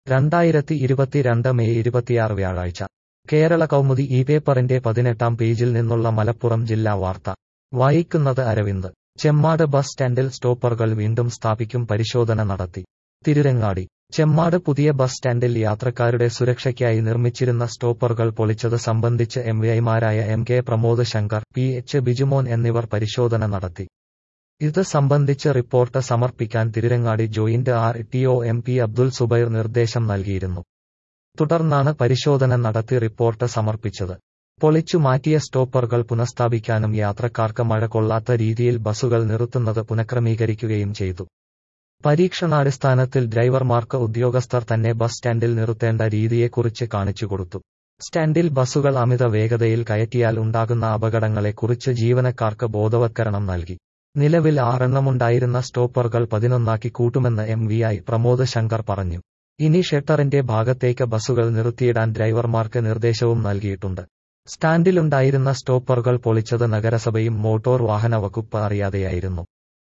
2022 May 26 വ്യാഴാഴ്ച കേരള കൗമുദി ഈ പേപ്പറിന്റെ 18-ാം പേജിൽ നിന്നുള്ള മലപ്പുറം ജില്ലാ വാർത്ത വായിക്കുന്നത് അരവിന്ദ്. ചെമ്മാട് ബസ് സ്റ്റാൻഡിൽ സ്റ്റോപ്പറുകൾ വീണ്ടും സ്ഥാപിക്കും, പരിശോധന നടത്തി. തിരുരങ്ങാടി. ചെമ്മാട് പുതിയ ബസ് സ്റ്റാൻഡിൽ യാത്രക്കാരുടെ സുരക്ഷയ്ക്കായി നിർമ്മിച്ചിരുന്ന സ്റ്റോപ്പറുകൾ പൊളിച്ചത് സംബന്ധിച്ച് എംവിഐമാരായ എം.കെ. പ്രമോദ് ശങ്കർ, പി.എച്ച്. ബിജുമോൻ എന്നിവർ പരിശോധന നടത്തി. ഇത് സംബന്ധിച്ച് റിപ്പോർട്ട് സമർപ്പിക്കാൻ Tirurangadi joint RTO. M P. Abdul Subair നിർദ്ദേശം നൽകിയിരുന്നു. തുടർന്നാണ് പരിശോധന നടത്തി റിപ്പോർട്ട് സമർപ്പിച്ചത്. പൊളിച്ചു മാറ്റിയ സ്റ്റോപ്പറുകൾ പുനഃസ്ഥാപിക്കാനും യാത്രക്കാർക്ക് മഴ കൊള്ളാത്ത രീതിയിൽ ബസുകൾ നിർത്തുന്നത് പുനഃക്രമീകരിക്കുകയും ചെയ്തു. പരീക്ഷണാടിസ്ഥാനത്തിൽ ഡ്രൈവർമാർക്ക് ഉദ്യോഗസ്ഥർ തന്നെ ബസ് സ്റ്റാൻഡിൽ നിർത്തേണ്ട രീതിയെക്കുറിച്ച് കാണിച്ചുകൊടുത്തു. സ്റ്റാൻഡിൽ ബസുകൾ അമിത വേഗതയിൽ കയറ്റിയാൽ ഉണ്ടാകുന്ന അപകടങ്ങളെക്കുറിച്ച് ജീവനക്കാർക്ക് ബോധവത്കരണം നൽകി. നിലവിൽ 6 എണ്ണമുണ്ടായിരുന്ന സ്റ്റോപ്പറുകൾ 11 കൂട്ടുമെന്ന് എം.വി.ഐ. പ്രമോദ് ശങ്കർ പറഞ്ഞു. ഇനി ഷട്ടറിന്റെ ഭാഗത്തേക്ക് ബസുകൾ നിർത്തിയിടാൻ ഡ്രൈവർമാർക്ക് നിർദ്ദേശവും നൽകിയിട്ടുണ്ട്. സ്റ്റാൻഡിലുണ്ടായിരുന്ന സ്റ്റോപ്പറുകൾ പൊളിച്ചത് നഗരസഭയും മോട്ടോർ വാഹന വകുപ്പ് അറിയാതെയായിരുന്നു.